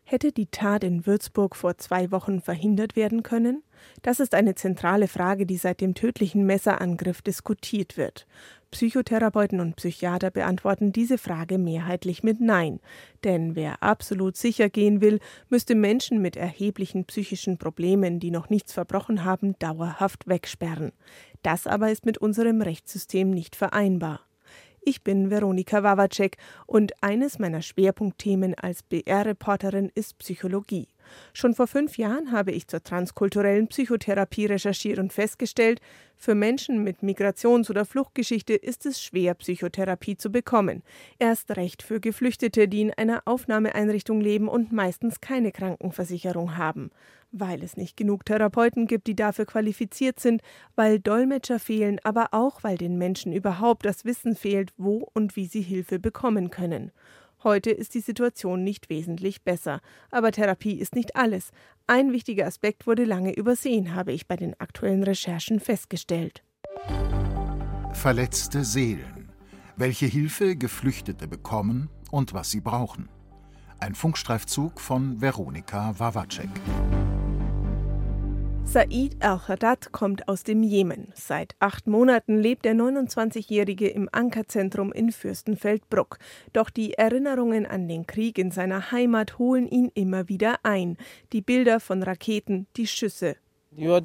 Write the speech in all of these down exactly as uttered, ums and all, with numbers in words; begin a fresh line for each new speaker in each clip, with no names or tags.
Hätte die Tat in Würzburg vor zwei Wochen verhindert werden können? Das ist eine zentrale Frage, die seit dem tödlichen Messerangriff diskutiert wird. Psychotherapeuten und Psychiater beantworten diese Frage mehrheitlich mit Nein. Denn wer absolut sicher gehen will, müsste Menschen mit erheblichen psychischen Problemen, die noch nichts verbrochen haben, dauerhaft wegsperren. Das aber ist mit unserem Rechtssystem nicht vereinbar. Ich bin Veronika Wawacek und eines meiner Schwerpunktthemen als B R-Reporterin ist Psychologie. Schon vor fünf Jahren habe ich zur transkulturellen Psychotherapie recherchiert und festgestellt, für Menschen mit Migrations- oder Fluchtgeschichte ist es schwer, Psychotherapie zu bekommen. Erst recht für Geflüchtete, die in einer Aufnahmeeinrichtung leben und meistens keine Krankenversicherung haben. Weil es nicht genug Therapeuten gibt, die dafür qualifiziert sind, weil Dolmetscher fehlen, aber auch, weil den Menschen überhaupt das Wissen fehlt, wo und wie sie Hilfe bekommen können. Heute ist die Situation nicht wesentlich besser, aber Therapie ist nicht alles. Ein wichtiger Aspekt wurde lange übersehen, habe ich bei den aktuellen Recherchen festgestellt.
Verletzte Seelen. Welche Hilfe Geflüchtete bekommen und was sie brauchen. Ein Funkstreifzug von Veronika Wawacek.
Said al-Haddad kommt aus dem Jemen. Seit acht Monaten lebt der neunundzwanzigjährige im Ankerzentrum in Fürstenfeldbruck. Doch die Erinnerungen an den Krieg in seiner Heimat holen ihn immer wieder ein. Die Bilder von Raketen, die Schüsse.
Du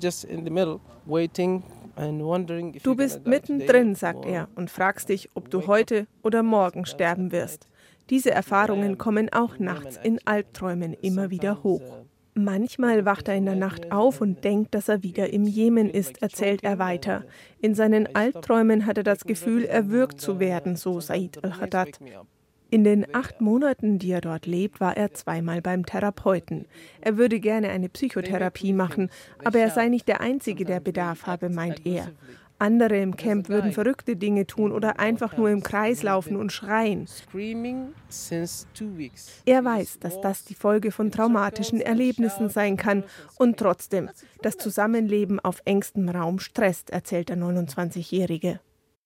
bist mittendrin, sagt er, und fragst dich, ob du heute oder morgen sterben wirst. Diese Erfahrungen kommen auch nachts in Albträumen immer wieder hoch. Manchmal wacht er in der Nacht auf und denkt, dass er wieder im Jemen ist, erzählt er weiter. In seinen Albträumen hat er das Gefühl, erwürgt zu werden, so Said al-Haddad. In den acht Monaten, die er dort lebt, war er zweimal beim Therapeuten. Er würde gerne eine Psychotherapie machen, aber er sei nicht der Einzige, der Bedarf habe, meint er. Andere im Camp würden verrückte Dinge tun oder einfach nur im Kreis laufen und schreien. Er weiß, dass das die Folge von traumatischen Erlebnissen sein kann und trotzdem, das Zusammenleben auf engstem Raum stresst, erzählt der neunundzwanzigjährige.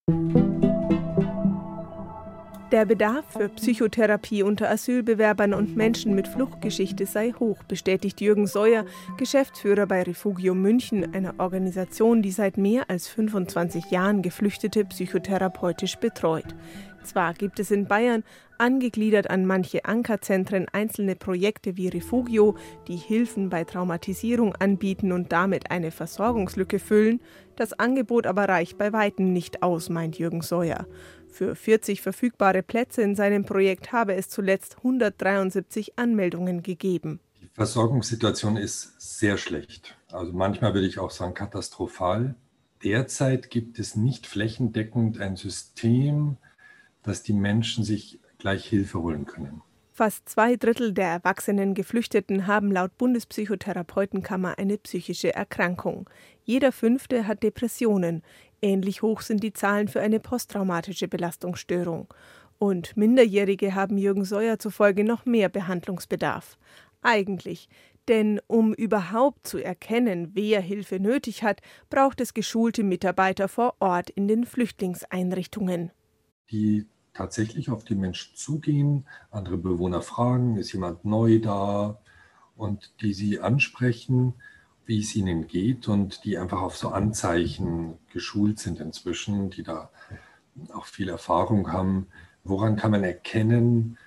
Der Bedarf für Psychotherapie unter Asylbewerbern und Menschen mit Fluchtgeschichte sei hoch, bestätigt Jürgen Seuer, Geschäftsführer bei Refugio München, einer Organisation, die seit mehr als fünfundzwanzig Jahren Geflüchtete psychotherapeutisch betreut. Zwar gibt es in Bayern, angegliedert an manche Ankerzentren, einzelne Projekte wie Refugio, die Hilfen bei Traumatisierung anbieten und damit eine Versorgungslücke füllen. Das Angebot aber reicht bei weitem nicht aus, meint Jürgen Seuer. Für vierzig verfügbare Plätze in seinem Projekt habe es zuletzt hundertdreiundsiebzig Anmeldungen gegeben.
Die Versorgungssituation ist sehr schlecht. Also manchmal würde ich auch sagen katastrophal. Derzeit gibt es nicht flächendeckend ein System, dass die Menschen sich gleich Hilfe holen können.
Fast zwei Drittel der erwachsenen Geflüchteten haben laut Bundespsychotherapeutenkammer eine psychische Erkrankung. Jeder Fünfte hat Depressionen. Ähnlich hoch sind die Zahlen für eine posttraumatische Belastungsstörung. Und Minderjährige haben Jürgen Seuer zufolge noch mehr Behandlungsbedarf. Eigentlich. Denn um überhaupt zu erkennen, wer Hilfe nötig hat, braucht es geschulte Mitarbeiter vor Ort in den Flüchtlingseinrichtungen.
Die tatsächlich auf die Menschen zugehen, andere Bewohner fragen, ist jemand neu da, und die sie ansprechen, wie es ihnen geht, und die einfach auf so Anzeichen geschult sind inzwischen, die da auch viel Erfahrung haben. Woran kann man erkennen,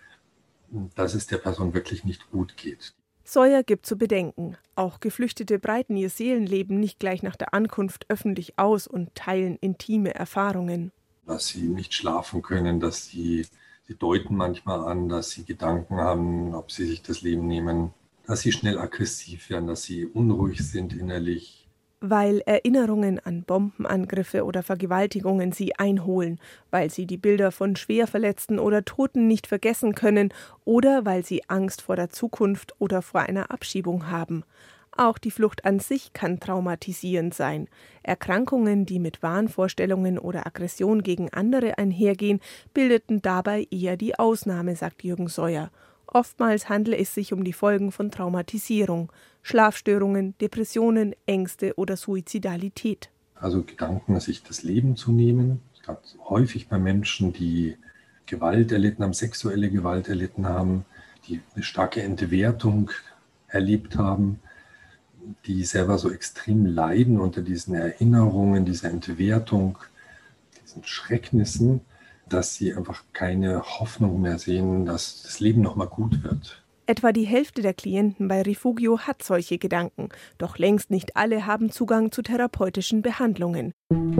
dass es der Person wirklich nicht gut geht?
Seuer gibt zu bedenken. Auch Geflüchtete breiten ihr Seelenleben nicht gleich nach der Ankunft öffentlich aus und teilen intime Erfahrungen.
Dass sie nicht schlafen können, dass sie, sie deuten manchmal an, dass sie Gedanken haben, ob sie sich das Leben nehmen, dass sie schnell aggressiv werden, dass sie unruhig sind innerlich.
Weil Erinnerungen an Bombenangriffe oder Vergewaltigungen sie einholen, weil sie die Bilder von Schwerverletzten oder Toten nicht vergessen können oder weil sie Angst vor der Zukunft oder vor einer Abschiebung haben. Auch die Flucht an sich kann traumatisierend sein. Erkrankungen, die mit Wahnvorstellungen oder Aggression gegen andere einhergehen, bildeten dabei eher die Ausnahme, sagt Jürgen Seuer. Oftmals handle es sich um die Folgen von Traumatisierung, Schlafstörungen, Depressionen, Ängste oder Suizidalität.
Also Gedanken, sich das Leben zu nehmen. Ganz häufig bei Menschen, die Gewalt erlitten haben, sexuelle Gewalt erlitten haben, die eine starke Entwertung erlebt haben, die selber so extrem leiden unter diesen Erinnerungen, dieser Entwertung, diesen Schrecknissen, dass sie einfach keine Hoffnung mehr sehen, dass das Leben noch mal gut wird.
Etwa die Hälfte der Klienten bei Refugio hat solche Gedanken, doch längst nicht alle haben Zugang zu therapeutischen Behandlungen.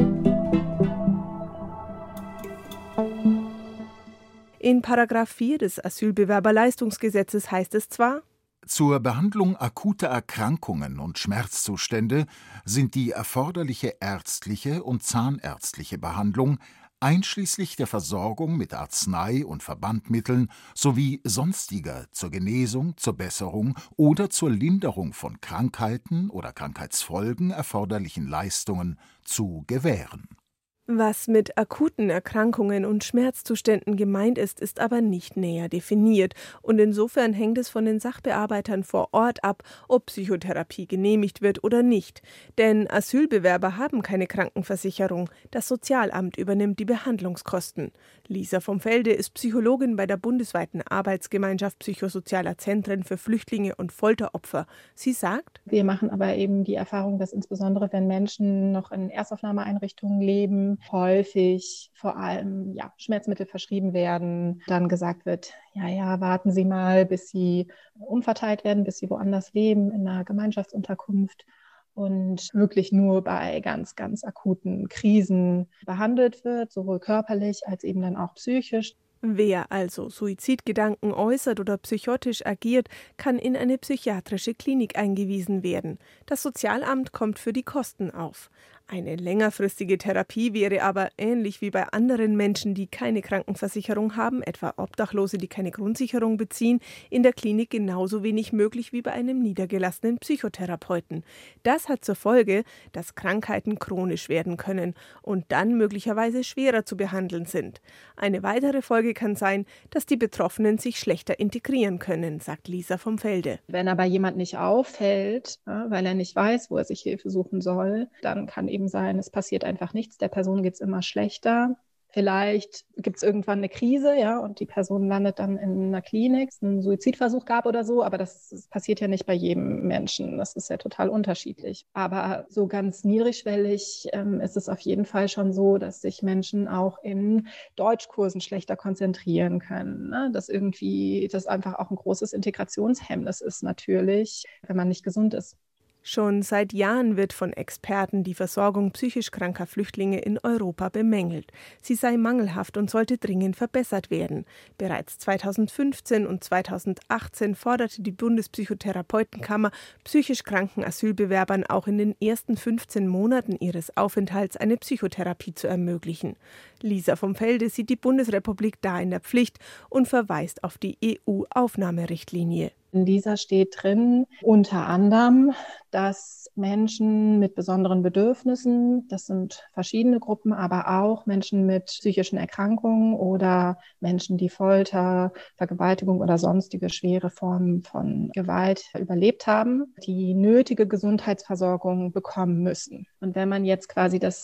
In Paragraph vier des Asylbewerberleistungsgesetzes heißt es zwar:
Zur Behandlung akuter Erkrankungen und Schmerzzustände sind die erforderliche ärztliche und zahnärztliche Behandlung einschließlich der Versorgung mit Arznei- und Verbandmitteln sowie sonstiger zur Genesung, zur Besserung oder zur Linderung von Krankheiten oder Krankheitsfolgen erforderlichen Leistungen zu gewähren.
Was mit akuten Erkrankungen und Schmerzzuständen gemeint ist, ist aber nicht näher definiert. Und insofern hängt es von den Sachbearbeitern vor Ort ab, ob Psychotherapie genehmigt wird oder nicht. Denn Asylbewerber haben keine Krankenversicherung. Das Sozialamt übernimmt die Behandlungskosten. Lisa vom Felde ist Psychologin bei der bundesweiten Arbeitsgemeinschaft psychosozialer Zentren für Flüchtlinge und Folteropfer. Sie sagt:
Wir machen aber eben die Erfahrung, dass insbesondere, wenn Menschen noch in Erstaufnahmeeinrichtungen leben, häufig vor allem ja, Schmerzmittel verschrieben werden, dann gesagt wird, ja, ja, warten Sie mal, bis Sie umverteilt werden, bis Sie woanders leben, in einer Gemeinschaftsunterkunft, und wirklich nur bei ganz, ganz akuten Krisen behandelt wird, sowohl körperlich als eben dann auch psychisch.
Wer also Suizidgedanken äußert oder psychotisch agiert, kann in eine psychiatrische Klinik eingewiesen werden. Das Sozialamt kommt für die Kosten auf. Eine längerfristige Therapie wäre aber ähnlich wie bei anderen Menschen, die keine Krankenversicherung haben, etwa Obdachlose, die keine Grundsicherung beziehen, in der Klinik genauso wenig möglich wie bei einem niedergelassenen Psychotherapeuten. Das hat zur Folge, dass Krankheiten chronisch werden können und dann möglicherweise schwerer zu behandeln sind. Eine weitere Folge kann sein, dass die Betroffenen sich schlechter integrieren können, sagt Lisa vom Felde.
Wenn aber jemand nicht auffällt, weil er nicht weiß, wo er sich Hilfe suchen soll, dann kann eben sein, es passiert einfach nichts, der Person geht es immer schlechter. Vielleicht gibt es irgendwann eine Krise, ja, und die Person landet dann in einer Klinik, es einen Suizidversuch gab oder so, aber das, das passiert ja nicht bei jedem Menschen. Das ist ja total unterschiedlich. Aber so ganz niedrigschwellig ähm, ist es auf jeden Fall schon so, dass sich Menschen auch in Deutschkursen schlechter konzentrieren können. Ne? Dass irgendwie das einfach auch ein großes Integrationshemmnis ist natürlich, wenn man nicht gesund ist.
Schon seit Jahren wird von Experten die Versorgung psychisch kranker Flüchtlinge in Europa bemängelt. Sie sei mangelhaft und sollte dringend verbessert werden. Bereits zweitausendfünfzehn und zweitausendachtzehn forderte die Bundespsychotherapeutenkammer psychisch kranken Asylbewerbern auch in den ersten fünfzehn Monaten ihres Aufenthalts eine Psychotherapie zu ermöglichen. Lisa vom Felde sieht die Bundesrepublik da in der Pflicht und verweist auf die E U-Aufnahmerichtlinie.
In dieser steht drin unter anderem, dass Menschen mit besonderen Bedürfnissen, das sind verschiedene Gruppen, aber auch Menschen mit psychischen Erkrankungen oder Menschen, die Folter, Vergewaltigung oder sonstige schwere Formen von Gewalt überlebt haben, die nötige Gesundheitsversorgung bekommen müssen. Und wenn man jetzt quasi das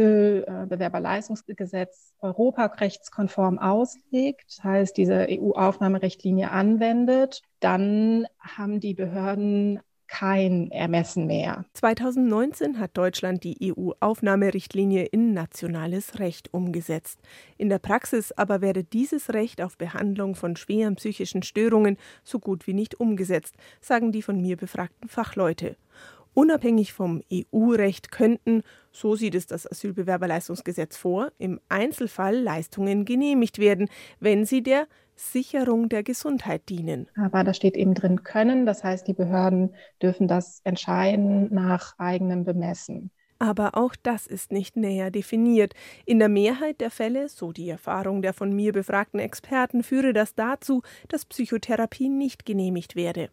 Asylbewerberleistungsgesetz europarechtskonform auslegt, das heißt diese E U-Aufnahmerichtlinie anwendet, dann haben die Behörden kein Ermessen mehr.
zweitausendneunzehn hat Deutschland die E U-Aufnahmerichtlinie in nationales Recht umgesetzt. In der Praxis aber werde dieses Recht auf Behandlung von schweren psychischen Störungen so gut wie nicht umgesetzt, sagen die von mir befragten Fachleute. Unabhängig vom E U-Recht könnten, so sieht es das Asylbewerberleistungsgesetz vor, im Einzelfall Leistungen genehmigt werden, wenn sie der Sicherung der Gesundheit dienen.
Aber da steht eben drin können, das heißt, die Behörden dürfen das entscheiden nach eigenem Bemessen.
Aber auch das ist nicht näher definiert. In der Mehrheit der Fälle, so die Erfahrung der von mir befragten Experten, führe das dazu, dass Psychotherapie nicht genehmigt werde.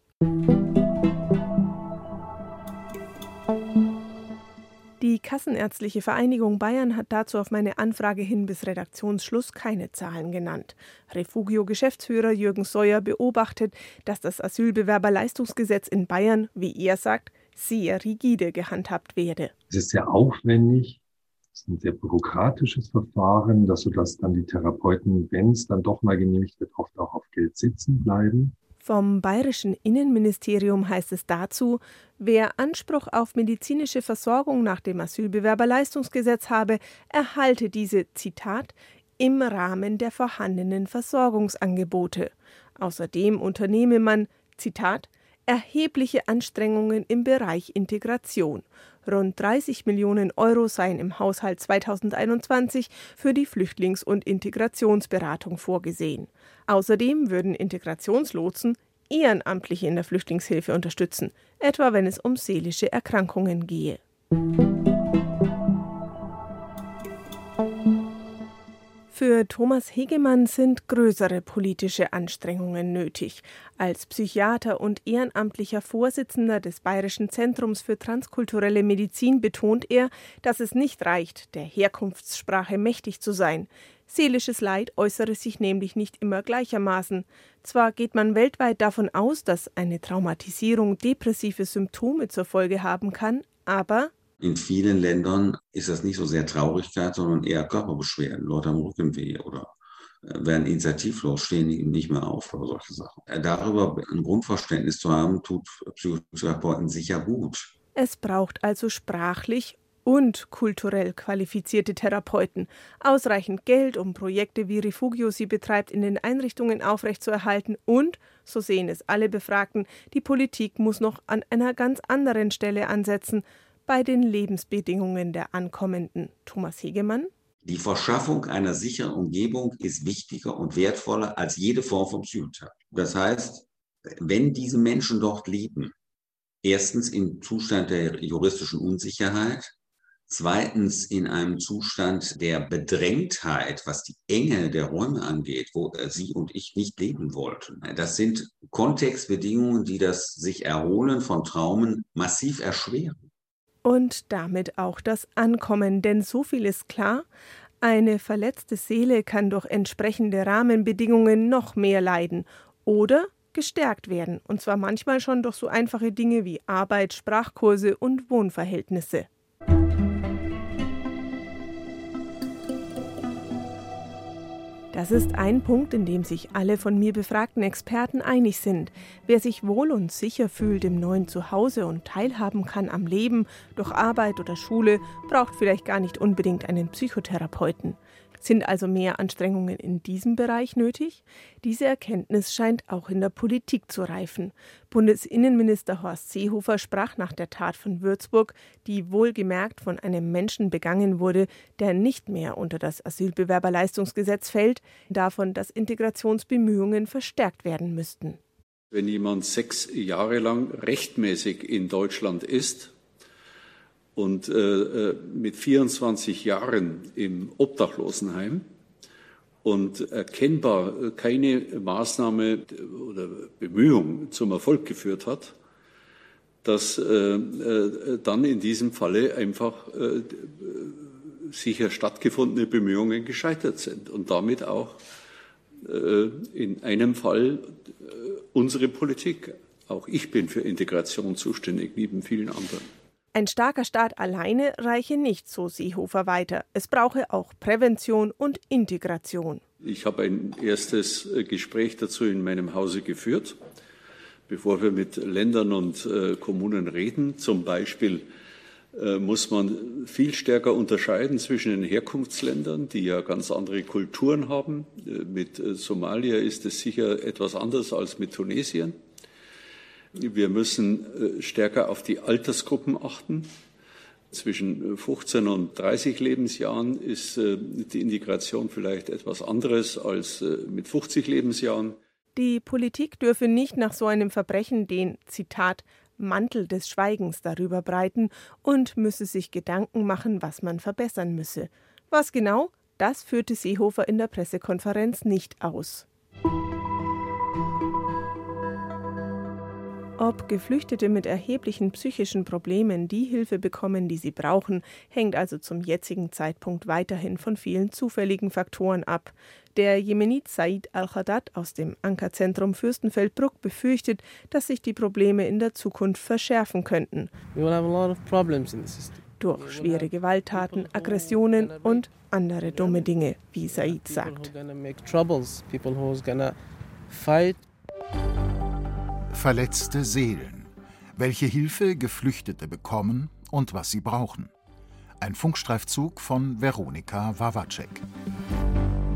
Die Kassenärztliche Vereinigung Bayern hat dazu auf meine Anfrage hin bis Redaktionsschluss keine Zahlen genannt. Refugio-Geschäftsführer Jürgen Seuer beobachtet, dass das Asylbewerberleistungsgesetz in Bayern, wie er sagt, sehr rigide gehandhabt werde.
Es ist sehr aufwendig, es ist ein sehr bürokratisches Verfahren, dass sodass dann die Therapeuten, wenn es dann doch mal genehmigt wird, oft auch auf Geld sitzen bleiben.
Vom bayerischen Innenministerium heißt es dazu, wer Anspruch auf medizinische Versorgung nach dem Asylbewerberleistungsgesetz habe, erhalte diese, Zitat, im Rahmen der vorhandenen Versorgungsangebote. Außerdem unternehme man, Zitat, erhebliche Anstrengungen im Bereich Integration. Rund dreißig Millionen Euro seien im Haushalt zweitausendeinundzwanzig für die Flüchtlings- und Integrationsberatung vorgesehen. Außerdem würden Integrationslotsen Ehrenamtliche in der Flüchtlingshilfe unterstützen, etwa wenn es um seelische Erkrankungen gehe. Für Thomas Hegemann sind größere politische Anstrengungen nötig. Als Psychiater und ehrenamtlicher Vorsitzender des Bayerischen Zentrums für transkulturelle Medizin betont er, dass es nicht reicht, der Herkunftssprache mächtig zu sein. Seelisches Leid äußere sich nämlich nicht immer gleichermaßen. Zwar geht man weltweit davon aus, dass eine Traumatisierung depressive Symptome zur Folge haben kann, aber
in vielen Ländern ist das nicht so sehr Traurigkeit, sondern eher Körperbeschwerden. Leute haben Rückenweh oder werden initiativlos, stehen nicht mehr auf oder solche Sachen. Darüber ein Grundverständnis zu haben, tut Psychotherapeuten sicher gut.
Es braucht also sprachlich und kulturell qualifizierte Therapeuten, ausreichend Geld, um Projekte wie Refugio sie betreibt, in den Einrichtungen aufrechtzuerhalten und, so sehen es alle Befragten, die Politik muss noch an einer ganz anderen Stelle ansetzen, bei den Lebensbedingungen der Ankommenden. Thomas Hegemann:
Die Verschaffung einer sicheren Umgebung ist wichtiger und wertvoller als jede Form von Psychotherapie. Das heißt, wenn diese Menschen dort leben, erstens im Zustand der juristischen Unsicherheit, zweitens in einem Zustand der Bedrängtheit, was die Enge der Räume angeht, wo Sie und ich nicht leben wollten. Das sind Kontextbedingungen, die das sich Erholen von Traumen massiv erschweren.
Und damit auch das Ankommen, denn so viel ist klar, eine verletzte Seele kann durch entsprechende Rahmenbedingungen noch mehr leiden oder gestärkt werden, und zwar manchmal schon durch so einfache Dinge wie Arbeit, Sprachkurse und Wohnverhältnisse. Das ist ein Punkt, in dem sich alle von mir befragten Experten einig sind. Wer sich wohl und sicher fühlt im neuen Zuhause und teilhaben kann am Leben durch Arbeit oder Schule, braucht vielleicht gar nicht unbedingt einen Psychotherapeuten. Sind also mehr Anstrengungen in diesem Bereich nötig? Diese Erkenntnis scheint auch in der Politik zu reifen. Bundesinnenminister Horst Seehofer sprach nach der Tat von Würzburg, die wohlgemerkt von einem Menschen begangen wurde, der nicht mehr unter das Asylbewerberleistungsgesetz fällt, davon, dass Integrationsbemühungen verstärkt werden müssten.
Wenn jemand sechs Jahre lang rechtmäßig in Deutschland ist und äh, mit vierundzwanzig Jahren im Obdachlosenheim und erkennbar keine Maßnahme oder Bemühung zum Erfolg geführt hat, dass äh, äh, dann in diesem Falle einfach äh, sicher stattgefundene Bemühungen gescheitert sind und damit auch äh, in einem Fall äh, unsere Politik. Auch ich bin für Integration zuständig, neben vielen anderen.
Ein starker Staat alleine reiche nicht, so Seehofer weiter. Es brauche auch Prävention und Integration.
Ich habe ein erstes Gespräch dazu in meinem Hause geführt, bevor wir mit Ländern und äh, Kommunen reden. Zum Beispiel äh, muss man viel stärker unterscheiden zwischen den Herkunftsländern, die ja ganz andere Kulturen haben. Äh, mit äh, Somalia ist es sicher etwas anders als mit Tunesien. Wir müssen stärker auf die Altersgruppen achten. Zwischen fünfzehn und dreißig Lebensjahren ist die Integration vielleicht etwas anderes als mit fünfzig Lebensjahren.
Die Politik dürfe nicht nach so einem Verbrechen den, Zitat, Mantel des Schweigens darüber breiten und müsse sich Gedanken machen, was man verbessern müsse. Was genau, das führte Seehofer in der Pressekonferenz nicht aus. Ob Geflüchtete mit erheblichen psychischen Problemen die Hilfe bekommen, die sie brauchen, hängt also zum jetzigen Zeitpunkt weiterhin von vielen zufälligen Faktoren ab. Der Jemenit Said Al-Haddad aus dem Ankerzentrum Fürstenfeldbruck befürchtet, dass sich die Probleme in der Zukunft verschärfen könnten. Durch schwere Gewalttaten, Aggressionen und andere dumme Dinge, wie Said sagt.
Verletzte Seelen. Welche Hilfe Geflüchtete bekommen und was sie brauchen. Ein Funkstreifzug von Veronika Wawacek.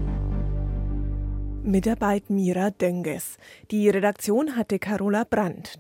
Mitarbeit Mira Dönges. Die Redaktion hatte Carola Brandt.